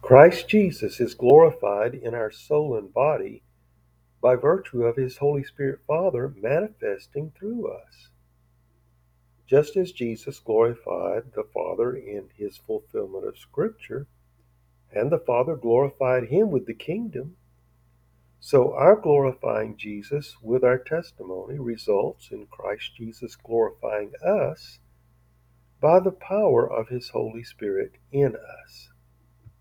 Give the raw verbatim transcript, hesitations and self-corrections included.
Christ Jesus is glorified in our soul and body by virtue of his Holy Spirit Father manifesting through us. Just as Jesus glorified the Father in his fulfillment of Scripture, and the Father glorified him with the kingdom, so our glorifying Jesus with our testimony results in Christ Jesus glorifying us by the power of his Holy Spirit in us.